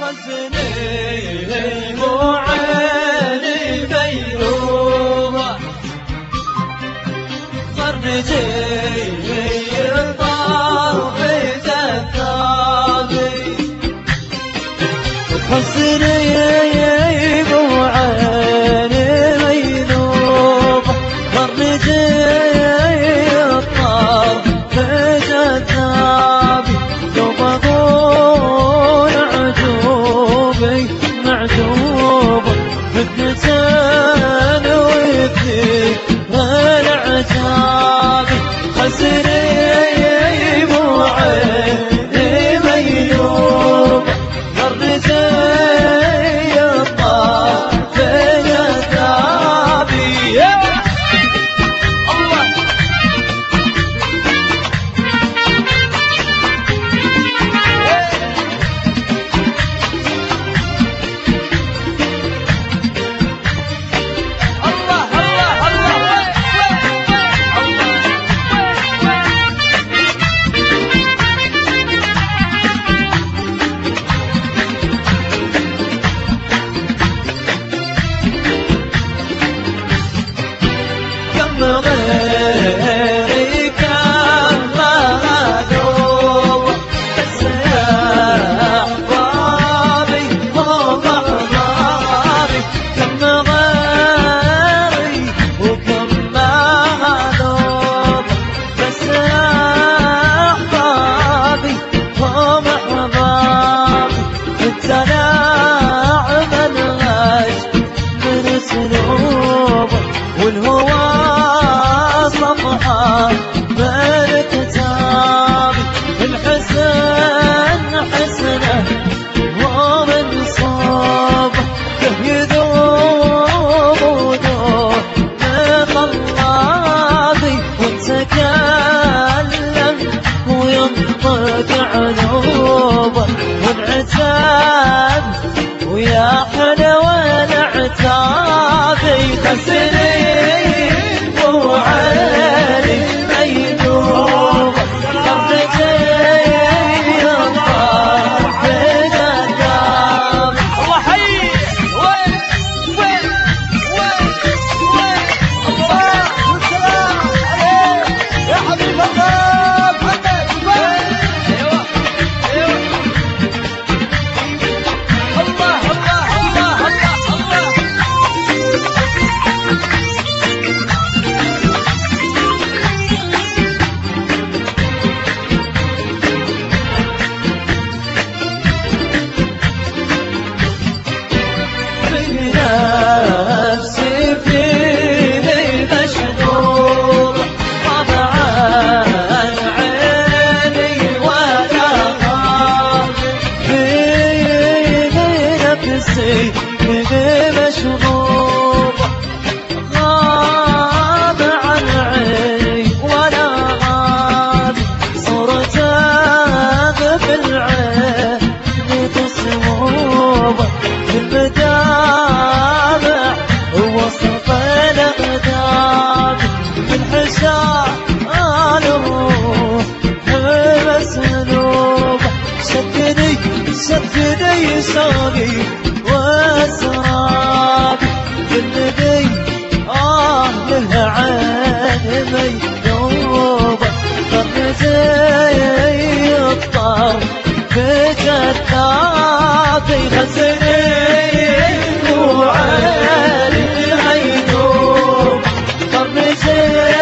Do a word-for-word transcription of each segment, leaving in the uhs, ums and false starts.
خزني وعيني ميلومة خرجي الطرف جذابي خزني وعيني ميلومة خرجي الطرف جذابي لو بقول عجوبي معجوبة فتنتين ويبني العجابي خزني وعيني ميلومة خرجي الطرف جذابي غيري كان مهدوم بس يا أحبابي هم أحبابي كم غيري وكم مهدوم بس يا أحبابي هم أحبابي التلاعب الغش من سلوبه والهوى صفحة من كتابي الحسن حسنه ومن صابه يذوب وذوب بطلابي وتكلم وينطق عنوبه وانعتاب ويا حلوى العتابي خزني وعيني ميلومة خرجي الطرف جذابي الله حي وين وين وين وين الله والسلام عليك يا حبيب الله محمد وين ايوه ايوه الله الله الله الله نفسي فيني مشغول طبعا عيني ولا غاب فيني نفسي فيني مشغول غاب عن عيني ولا غاب صورتك بالعين تصوبه في المدامع ووسط الأقدام من حشاء الروح مسلوب شدني شدني شوقي واسرابي جلدي آه له عين ميلوبة خرجي الطرف بجذابي خزني وعيني ميلومة خرجي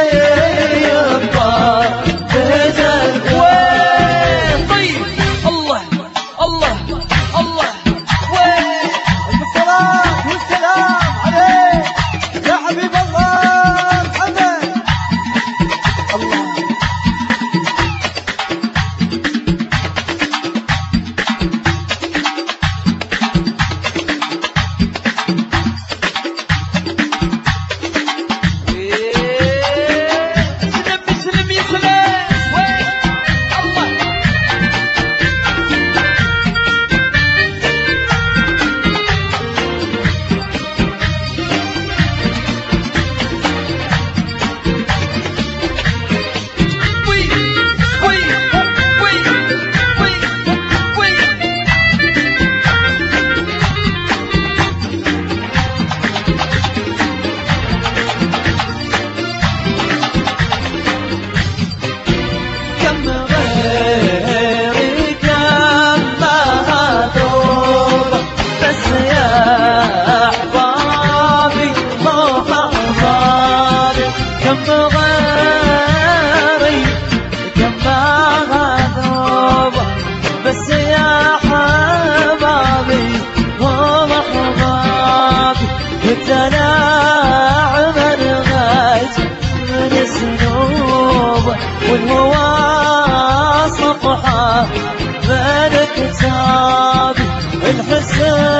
الطرف بجذابي وين طيب الله الله الله وين الصلاة والسلام عليك يا حبيب الله محمد الله والهوى صفحة من كتابي الحسين